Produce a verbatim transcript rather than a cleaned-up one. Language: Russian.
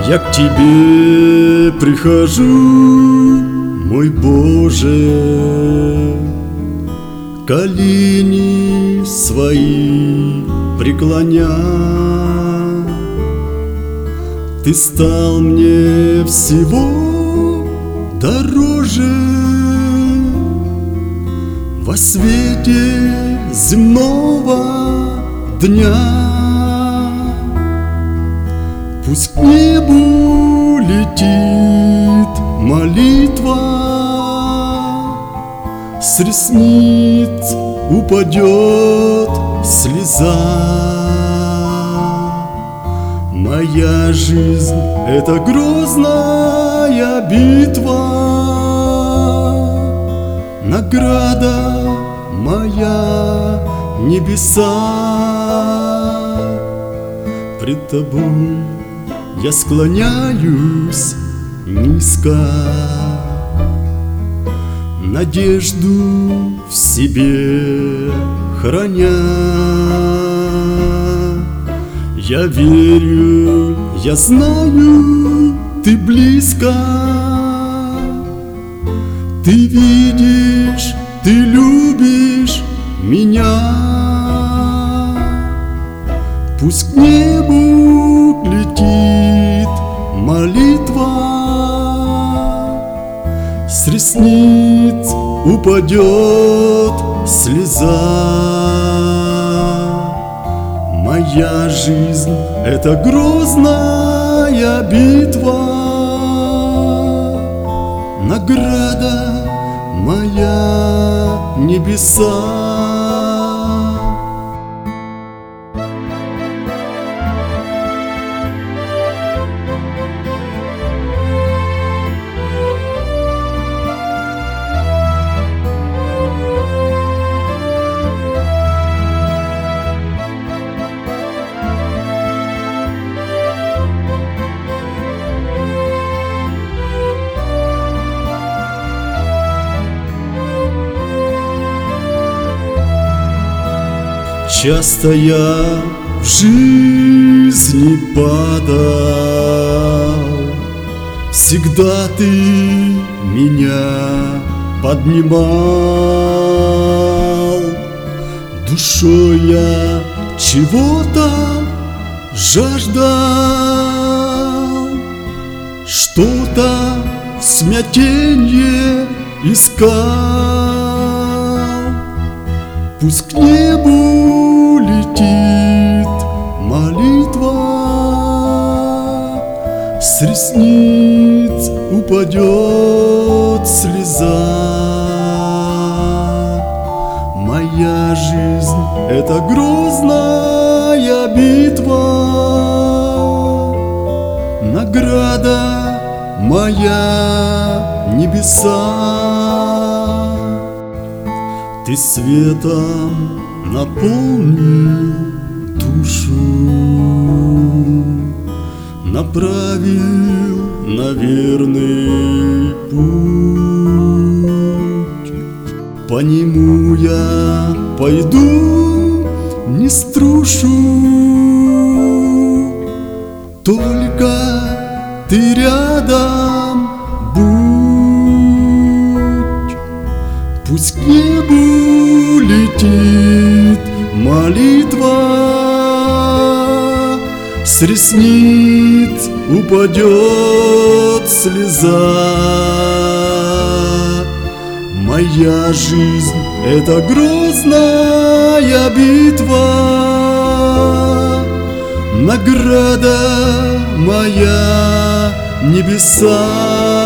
Я к Тебе прихожу, мой Боже, колени свои преклоня. Ты стал мне всего дороже во свете земного дня. Пусть к небу летит молитва, с ресниц упадет слеза. Моя жизнь — это грозная битва, награда моя — небеса. Пред Тобой я склоняюсь низко, надежду в себе храня. Я верю, я знаю, Ты близко. Ты видишь, Ты любишь меня. Пусть к небу летит молитва, с ресниц упадет слеза. Моя жизнь — это грозная битва, награда моя — небеса. Часто я в жизни падал, всегда Ты меня поднимал. Душой я чего-то жаждал, что-то в смятенье искал. Пусть к небу летит молитва, с ресниц упадет слеза. Моя жизнь — это грозная битва, награда моя — небеса. Ты светом наполнил душу, направил на верный путь. По нему я пойду, не струшу, только Ты рядом будь. Пусть к небу летит молитва, с ресниц упадет слеза. Моя жизнь — это грозная битва, награда моя — небеса.